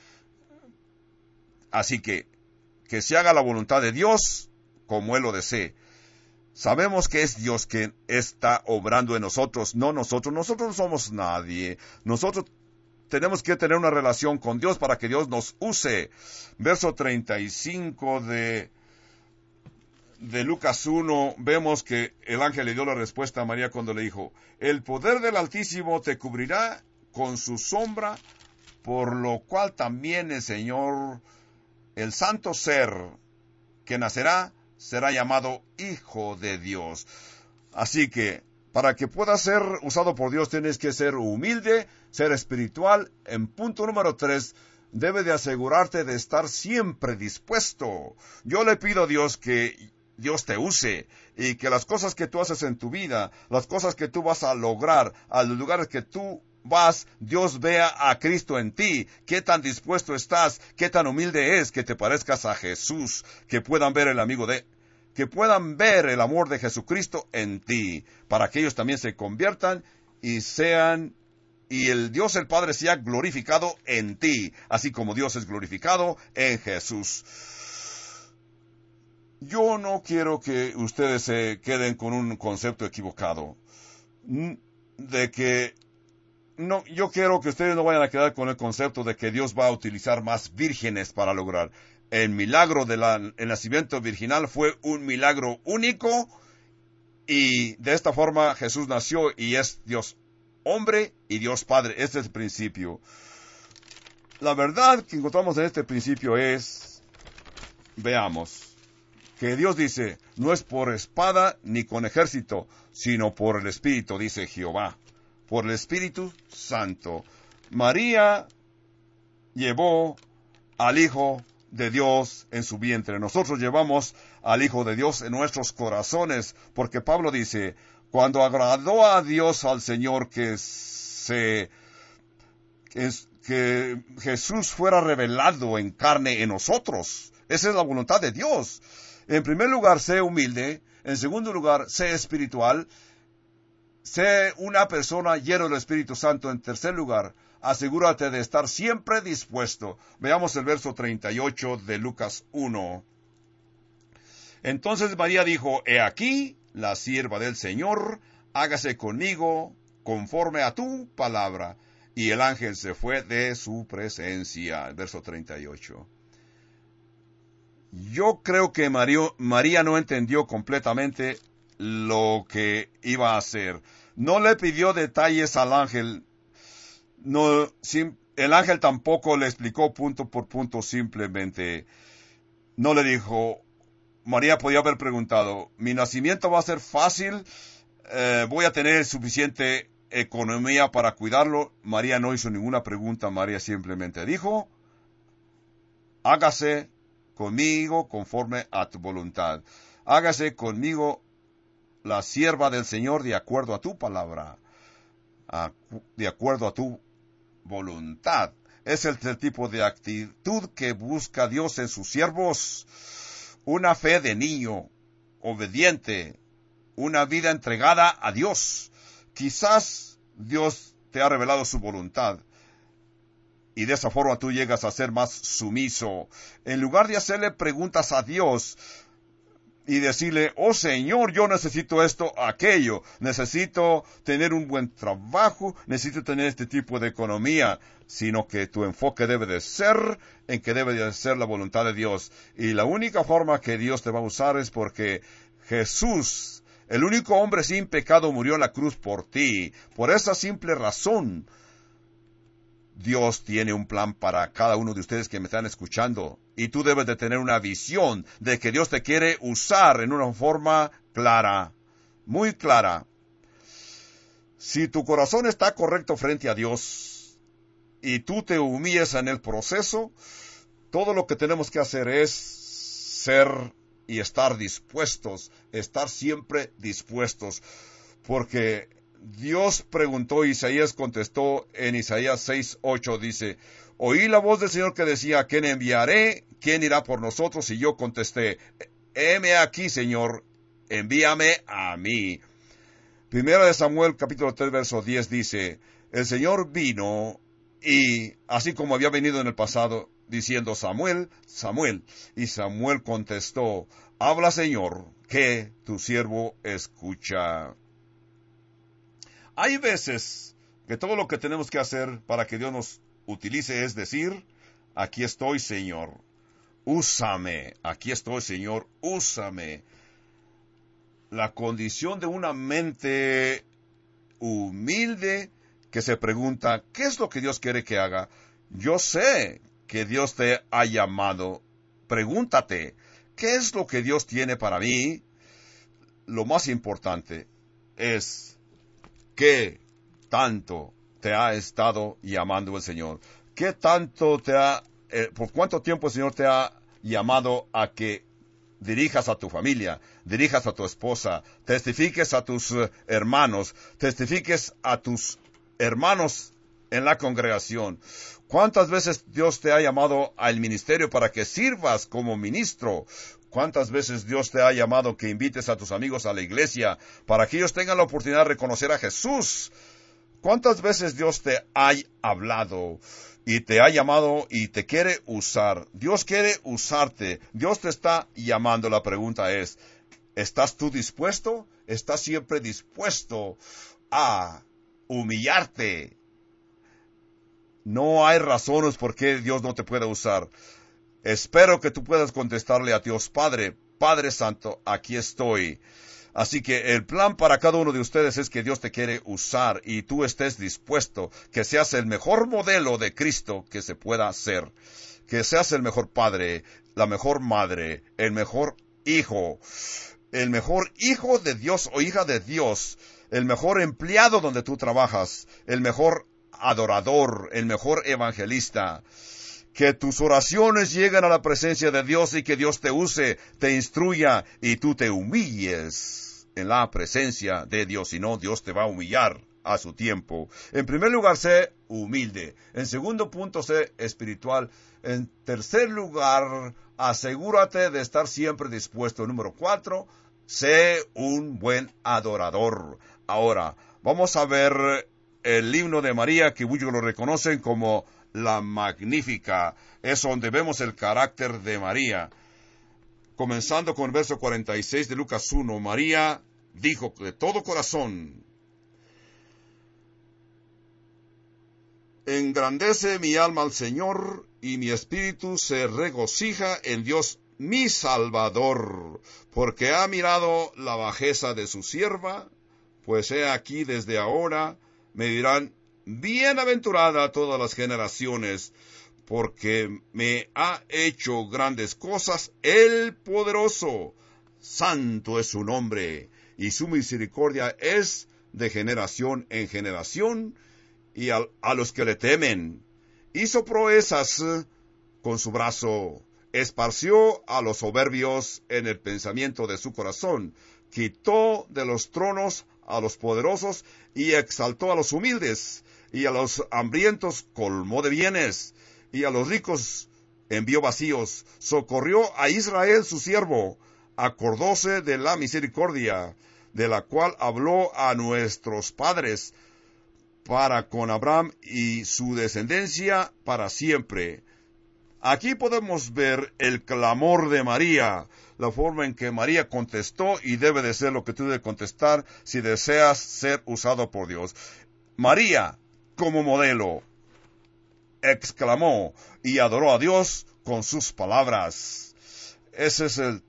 Así que se haga la voluntad de Dios como Él lo desee. Sabemos que es Dios quien está obrando en nosotros, no nosotros. Nosotros no somos nadie. Nosotros tenemos que tener una relación con Dios para que Dios nos use. Verso 35 de Lucas 1, vemos que el ángel le dio la respuesta a María cuando le dijo: el poder del Altísimo te cubrirá con su sombra, por lo cual también el Señor, el santo ser que nacerá, será llamado Hijo de Dios. Así que, para que puedas ser usado por Dios, tienes que ser humilde, ser espiritual. En punto número 3, debe de asegurarte de estar siempre dispuesto. Yo le pido a Dios que Dios te use y que las cosas que tú haces en tu vida, las cosas que tú vas a lograr, a los lugares que tú vas, Dios vea a Cristo en ti. Qué tan dispuesto estás, qué tan humilde es, que te parezcas a Jesús, que puedan ver que puedan ver el amor de Jesucristo en ti, para que ellos también se conviertan y el Dios el Padre sea glorificado en ti, así como Dios es glorificado en Jesús. Yo no quiero que ustedes se queden con un concepto equivocado yo quiero que ustedes no vayan a quedar con el concepto de que Dios va a utilizar más vírgenes para lograr. El milagro del nacimiento virginal fue un milagro único, y de esta forma Jesús nació y es Dios hombre y Dios Padre. Este es el principio. La verdad que encontramos en este principio es, veamos, que Dios dice: no es por espada ni con ejército, sino por el Espíritu, dice Jehová. Por el Espíritu Santo. María llevó al Hijo de Dios en su vientre. Nosotros llevamos al Hijo de Dios en nuestros corazones, porque Pablo dice: cuando agradó a Dios al Señor que Jesús fuera revelado en carne en nosotros. Esa es la voluntad de Dios. En primer lugar, sé humilde. En segundo lugar, sé espiritual. Sé una persona llena del Espíritu Santo. En tercer lugar, asegúrate de estar siempre dispuesto. Veamos el verso 38 de Lucas 1. Entonces María dijo: he aquí la sierva del Señor, hágase conmigo conforme a tu palabra. Y el ángel se fue de su presencia. El verso 38. Yo creo que María no entendió completamente lo que iba a hacer. No le pidió detalles al ángel. El ángel tampoco le explicó punto por punto, simplemente no le dijo. María podía haber preguntado: ¿mi nacimiento va a ser fácil? ¿Voy a tener suficiente economía para cuidarlo? María no hizo ninguna pregunta. María simplemente dijo: hágase conmigo conforme a tu voluntad. Hágase conmigo la sierva del Señor de acuerdo a tu palabra, de acuerdo a tu voluntad. Es el tipo de actitud que busca Dios en sus siervos. Una fe de niño, obediente, una vida entregada a Dios. Quizás Dios te ha revelado su voluntad, y de esa forma tú llegas a ser más sumiso. En lugar de hacerle preguntas a Dios y decirle: oh Señor, yo necesito esto, aquello, necesito tener un buen trabajo, necesito tener este tipo de economía, sino que tu enfoque debe de ser en que debe de ser la voluntad de Dios. Y la única forma que Dios te va a usar es porque Jesús, el único hombre sin pecado, murió en la cruz por ti. Por esa simple razón, Dios tiene un plan para cada uno de ustedes que me están escuchando, y tú debes de tener una visión de que Dios te quiere usar en una forma clara, muy clara. Si tu corazón está correcto frente a Dios y tú te humillas en el proceso, todo lo que tenemos que hacer es ser y estar dispuestos, estar siempre dispuestos, porque Dios preguntó, Isaías contestó en Isaías 6:8, dice: oí la voz del Señor que decía: ¿quién enviaré? ¿Quién irá por nosotros? Y yo contesté: heme aquí, Señor, envíame a mí. Primera de Samuel, capítulo 3, verso 10 dice, el Señor vino y, así como había venido en el pasado, diciendo, Samuel, Samuel. Y Samuel contestó, habla, Señor, que tu siervo escucha. Hay veces que todo lo que tenemos que hacer para que Dios nos utilice es decir, aquí estoy, Señor, úsame, aquí estoy, Señor, úsame. La condición de una mente humilde que se pregunta, ¿qué es lo que Dios quiere que haga? Yo sé que Dios te ha llamado. Pregúntate, ¿qué es lo que Dios tiene para mí? Lo más importante es ¿qué tanto te ha estado llamando el Señor? ¿Qué tanto por cuánto tiempo el Señor te ha llamado a que dirijas a tu familia, dirijas a tu esposa, testifiques a tus hermanos, testifiques a tus hermanos en la congregación? ¿Cuántas veces Dios te ha llamado al ministerio para que sirvas como ministro? ¿Cuántas veces Dios te ha llamado que invites a tus amigos a la iglesia para que ellos tengan la oportunidad de reconocer a Jesús? ¿Cuántas veces Dios te ha hablado y te ha llamado y te quiere usar? Dios quiere usarte. Dios te está llamando. La pregunta es, ¿estás tú dispuesto? ¿Estás siempre dispuesto a humillarte? No hay razones por qué Dios no te pueda usar. Espero que tú puedas contestarle a Dios, Padre, Padre Santo, aquí estoy. Así que el plan para cada uno de ustedes es que Dios te quiere usar y tú estés dispuesto, que seas el mejor modelo de Cristo que se pueda ser. Que seas el mejor padre, la mejor madre, el mejor hijo de Dios o hija de Dios, el mejor empleado donde tú trabajas, el mejor adorador, el mejor evangelista. Que tus oraciones lleguen a la presencia de Dios y que Dios te use, te instruya y tú te humilles en la presencia de Dios. Si no, Dios te va a humillar a su tiempo. En primer lugar, sé humilde. En segundo punto, sé espiritual. En tercer lugar, asegúrate de estar siempre dispuesto. Número 4, sé un buen adorador. Ahora, vamos a ver el himno de María, que muchos lo reconocen como la Magnífica. Es donde vemos el carácter de María. Comenzando con el verso 46 de Lucas 1, María dijo de todo corazón, engrandece mi alma al Señor, y mi espíritu se regocija en Dios mi Salvador, porque ha mirado la bajeza de su sierva, pues he aquí desde ahora me dirán, bienaventurada todas las generaciones, porque me ha hecho grandes cosas el poderoso. Santo es su nombre, y su misericordia es de generación en generación, y a los que le temen. Hizo proezas con su brazo, esparció a los soberbios en el pensamiento de su corazón, quitó de los tronos a los poderosos y exaltó a los humildes, y a los hambrientos colmó de bienes, y a los ricos envió vacíos. Socorrió a Israel su siervo, acordóse de la misericordia, de la cual habló a nuestros padres, para con Abraham y su descendencia para siempre. Aquí podemos ver el clamor de María, la forma en que María contestó, y debe de ser lo que tú debes contestar si deseas ser usado por Dios. María, como modelo, exclamó y adoró a Dios con sus palabras. Ese es el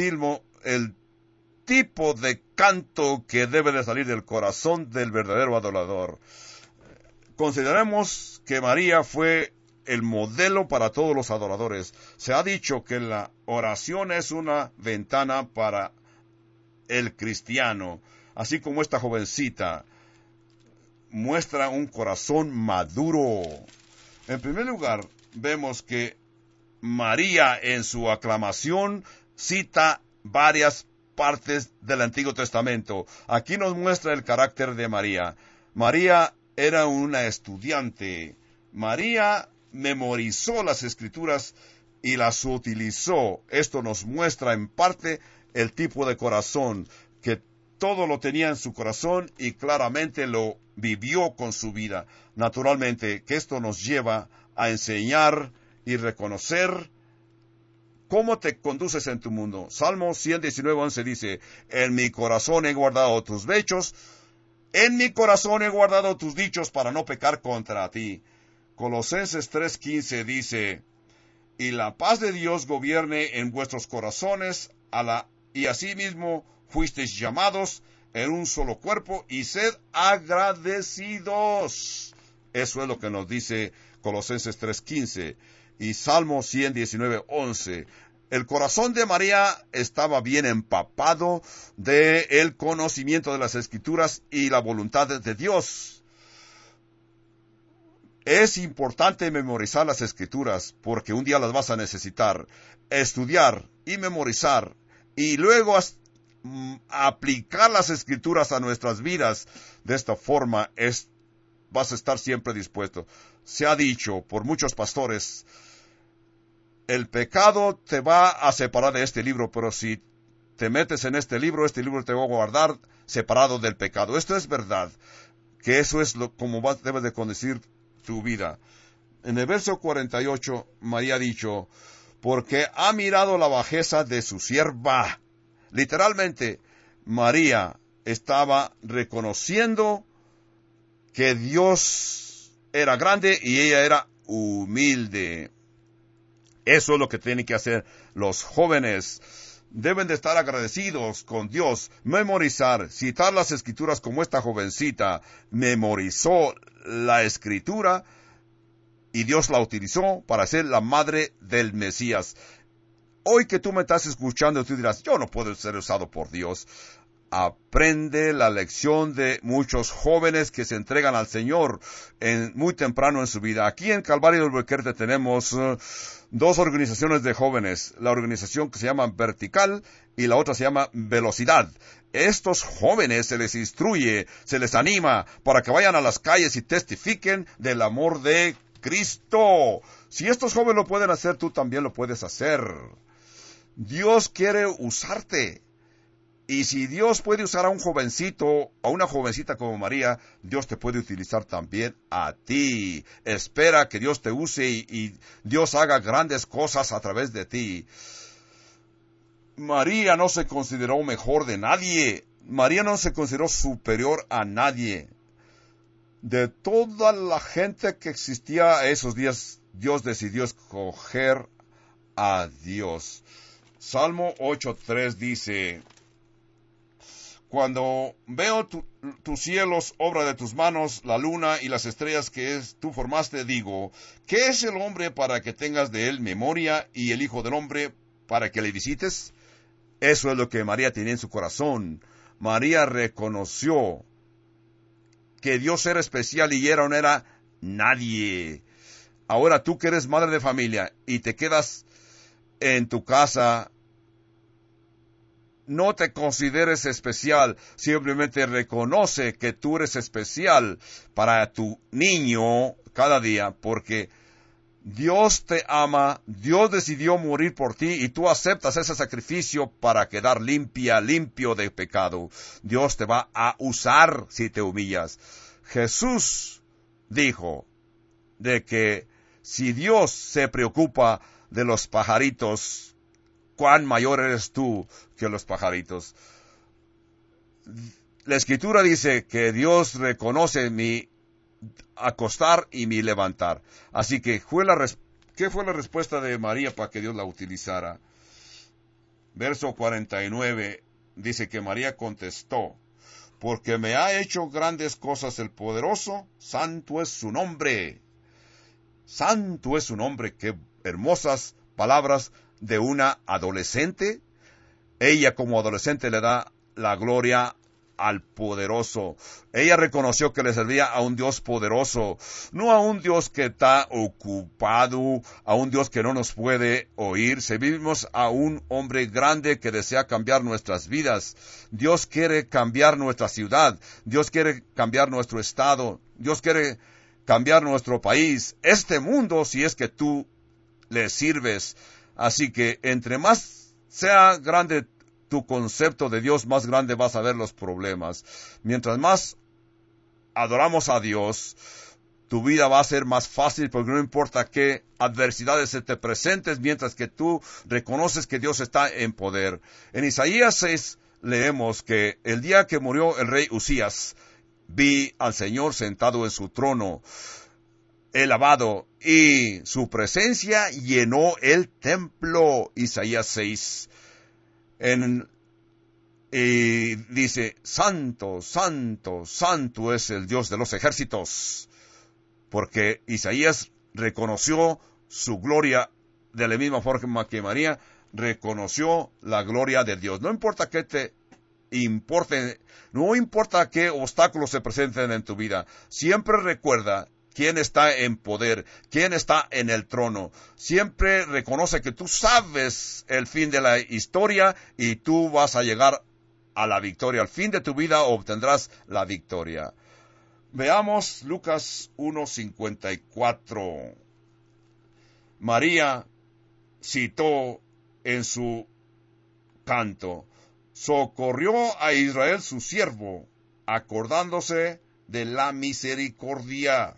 tipo de canto que debe de salir del corazón del verdadero adorador. Consideremos que María fue el modelo para todos los adoradores. Se ha dicho que la oración es una ventana para el cristiano, así como esta jovencita muestra un corazón maduro. En primer lugar, vemos que María en su aclamación cita varias partes del Antiguo Testamento. Aquí nos muestra el carácter de María. María era una estudiante. María memorizó las Escrituras y las utilizó. Esto nos muestra en parte el tipo de corazón, que todo lo tenía en su corazón y claramente lo vivió con su vida. Naturalmente, que esto nos lleva a enseñar y reconocer cómo te conduces en tu mundo. Salmo 119:11 dice, en mi corazón he guardado tus hechos, en mi corazón he guardado tus dichos para no pecar contra ti. Colosenses 3:15 dice, y la paz de Dios gobierne en vuestros corazones, y asimismo fuisteis llamados en un solo cuerpo, y sed agradecidos. Eso es lo que nos dice Colosenses 3:15 y Salmo 119:11. El corazón de María estaba bien empapado del conocimiento de las Escrituras y la voluntad de Dios. Es importante memorizar las Escrituras porque un día las vas a necesitar. Estudiar y memorizar y luego aplicar las Escrituras a nuestras vidas. De esta forma vas a estar siempre dispuesto. Se ha dicho por muchos pastores, el pecado te va a separar de este libro, pero si te metes en este libro te va a guardar separado del pecado. Esto es verdad, que eso es como debes de conducir tu vida. En el verso 48, María ha dicho, porque ha mirado la bajeza de su sierva. Literalmente, María estaba reconociendo que Dios era grande y ella era humilde. Eso es lo que tienen que hacer los jóvenes. Deben de estar agradecidos con Dios, memorizar, citar las Escrituras como esta jovencita memorizó la Escritura y Dios la utilizó para ser la madre del Mesías. Hoy que tú me estás escuchando, tú dirás, yo no puedo ser usado por Dios. Aprende la lección de muchos jóvenes que se entregan al Señor muy temprano en su vida. Aquí en Calvario del Albuquerque tenemos dos organizaciones de jóvenes. La organización que se llama Vertical y la otra se llama Velocidad. Estos jóvenes se les instruye, se les anima para que vayan a las calles y testifiquen del amor de Cristo. Si estos jóvenes lo pueden hacer, tú también lo puedes hacer. Dios quiere usarte. Y si Dios puede usar a un jovencito, a una jovencita como María, Dios te puede utilizar también a ti. Espera que Dios te use y Dios haga grandes cosas a través de ti. María no se consideró mejor de nadie. María no se consideró superior a nadie. De toda la gente que existía esos días, Dios decidió escoger a Dios. Salmo 8:3 dice, cuando veo tus cielos, obra de tus manos, la luna y las estrellas que tú formaste, digo, ¿qué es el hombre para que tengas de él memoria y el hijo del hombre para que le visites? Eso es lo que María tenía en su corazón. María reconoció que Dios era especial y ella no era nadie. Ahora tú que eres madre de familia y te quedas en tu casa, no te consideres especial, simplemente reconoce que tú eres especial para tu niño cada día, porque Dios te ama, Dios decidió morir por ti y tú aceptas ese sacrificio para quedar limpio de pecado. Dios te va a usar si te humillas. Jesús dijo de que si Dios se preocupa de los pajaritos, ¿cuán mayor eres tú que los pajaritos? La Escritura dice que Dios reconoce mi acostar y mi levantar. Así que, ¿qué fue la respuesta de María para que Dios la utilizara? Verso 49 dice que María contestó, porque me ha hecho grandes cosas el poderoso, santo es su nombre. Santo es su nombre. Qué hermosas palabras de una adolescente. Ella como adolescente le da la gloria al poderoso. Ella reconoció que le servía a un Dios poderoso, no a un Dios que está ocupado, a un Dios que no nos puede oír. Servimos a un hombre grande que desea cambiar nuestras vidas. Dios quiere cambiar nuestra ciudad. Dios quiere cambiar nuestro estado. Dios quiere cambiar nuestro país. Este mundo, si es que tú le sirves. Así que entre más sea grande tu concepto de Dios, más grande vas a ver los problemas. Mientras más adoramos a Dios, tu vida va a ser más fácil, porque no importa qué adversidades se te presenten, mientras que tú reconoces que Dios está en poder. En Isaías 6 leemos que el día que murió el rey Usías, vi al Señor sentado en su trono, elevado, y su presencia llenó el templo. Isaías 6. Y dice, Santo, Santo, Santo es el Dios de los ejércitos. Porque Isaías reconoció su gloria de la misma forma que María reconoció la gloria de Dios. No importa qué te importe, no importa qué obstáculos se presenten en tu vida, siempre recuerda quién está en poder, quién está en el trono. Siempre reconoce que tú sabes el fin de la historia y tú vas a llegar a la victoria. Al fin de tu vida obtendrás la victoria. Veamos Lucas 1:54. María citó en su canto, socorrió a Israel su siervo, acordándose de la misericordia.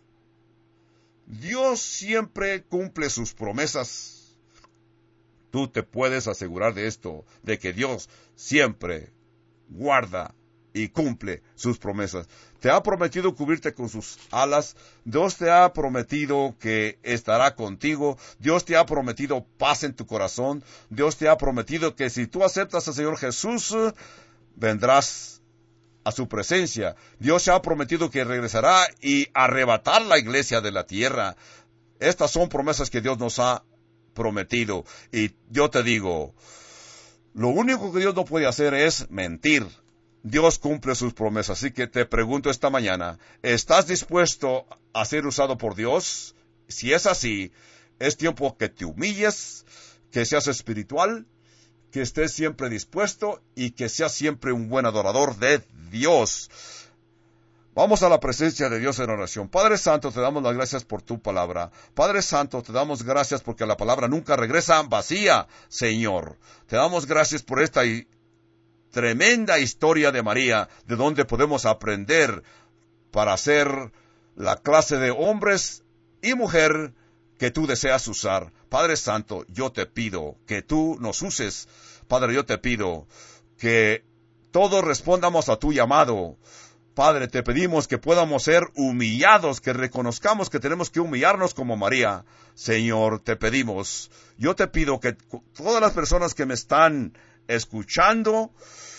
Dios siempre cumple sus promesas. Tú te puedes asegurar de esto, de que Dios siempre guarda y cumple sus promesas. Te ha prometido cubrirte con sus alas. Dios te ha prometido que estará contigo. Dios te ha prometido paz en tu corazón. Dios te ha prometido que si tú aceptas al Señor Jesús, vendrás a su presencia. Dios te ha prometido que regresará y arrebatar la iglesia de la tierra. Estas son promesas que Dios nos ha prometido. Y yo te digo, lo único que Dios no puede hacer es mentir. Dios cumple sus promesas. Así que te pregunto esta mañana, ¿estás dispuesto a ser usado por Dios? Si es así, es tiempo que te humilles, que seas espiritual, que estés siempre dispuesto y que seas siempre un buen adorador de Dios. Vamos a la presencia de Dios en oración. Padre Santo, te damos las gracias por tu palabra. Padre Santo, te damos gracias porque la palabra nunca regresa vacía, Señor. Te damos gracias por esta tremenda historia de María, de donde podemos aprender para ser la clase de hombres y mujer que tú deseas usar. Padre Santo, yo te pido que tú nos uses. Padre, yo te pido que todos respondamos a tu llamado. Padre, te pedimos que podamos ser humillados, que reconozcamos que tenemos que humillarnos como María. Señor, te pedimos, yo te pido que todas las personas que me están escuchando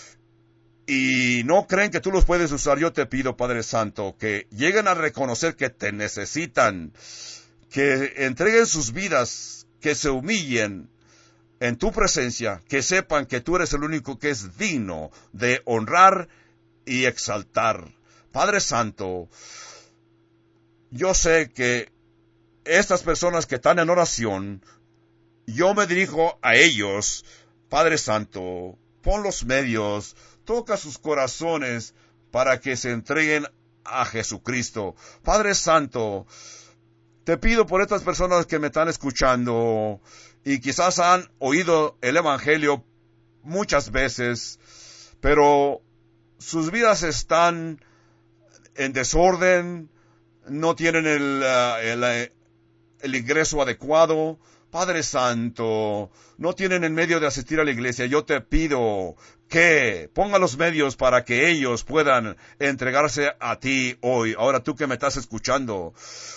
y no creen que tú los puedes usar, yo te pido, Padre Santo, que lleguen a reconocer que te necesitan, que entreguen sus vidas, que se humillen en tu presencia, que sepan que tú eres el único que es digno de honrar y exaltar. Padre Santo, yo sé que estas personas que están en oración, yo me dirijo a ellos. Padre Santo, pon los medios, toca sus corazones para que se entreguen a Jesucristo. Padre Santo, te pido por estas personas que me están escuchando y quizás han oído el Evangelio muchas veces, pero sus vidas están en desorden, no tienen el ingreso adecuado. Padre Santo, no tienen el medio de asistir a la iglesia. Yo te pido que ponga los medios para que ellos puedan entregarse a ti hoy. Ahora tú que me estás escuchando,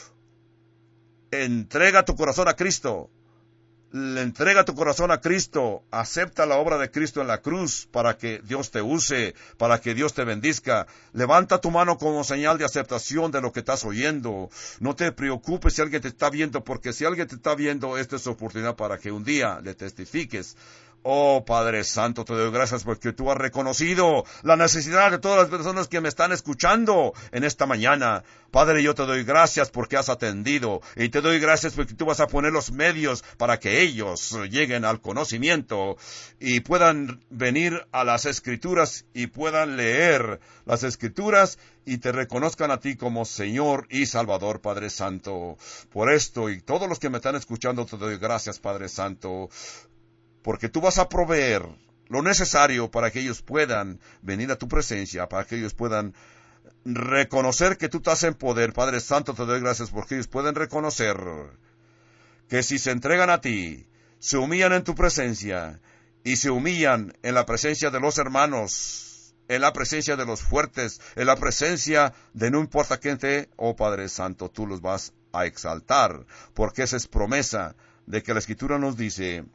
entrega tu corazón a Cristo. Entrega tu corazón a Cristo, acepta la obra de Cristo en la cruz para que Dios te use, para que Dios te bendizca. Levanta tu mano como señal de aceptación de lo que estás oyendo. No te preocupes si alguien te está viendo, porque si alguien te está viendo, esta es oportunidad para que un día le testifiques. Oh, Padre Santo, te doy gracias porque tú has reconocido la necesidad de todas las personas que me están escuchando en esta mañana. Padre, yo te doy gracias porque has atendido y te doy gracias porque tú vas a poner los medios para que ellos lleguen al conocimiento y puedan venir a las Escrituras y puedan leer las Escrituras y te reconozcan a ti como Señor y Salvador, Padre Santo. Por esto y todos los que me están escuchando, te doy gracias, Padre Santo, porque tú vas a proveer lo necesario para que ellos puedan venir a tu presencia, para que ellos puedan reconocer que tú estás en poder. Padre Santo, te doy gracias porque ellos pueden reconocer que si se entregan a ti, se humillan en tu presencia y se humillan en la presencia de los hermanos, en la presencia de los fuertes, en la presencia de no importa quién te, oh Padre Santo, tú los vas a exaltar, porque esa es promesa de que la Escritura nos dice,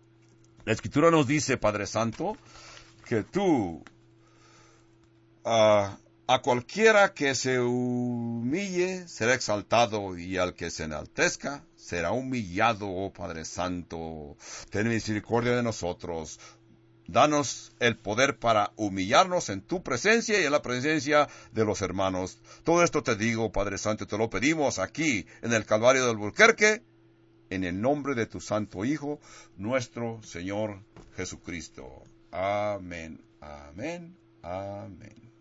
Padre Santo, que tú a cualquiera que se humille será exaltado, y al que se enaltezca será humillado. Oh Padre Santo, ten misericordia de nosotros. Danos el poder para humillarnos en tu presencia y en la presencia de los hermanos. Todo esto te digo, Padre Santo, te lo pedimos aquí en el Calvario del Albuquerque, en el nombre de tu Santo Hijo, nuestro Señor Jesucristo. Amén, amén, amén.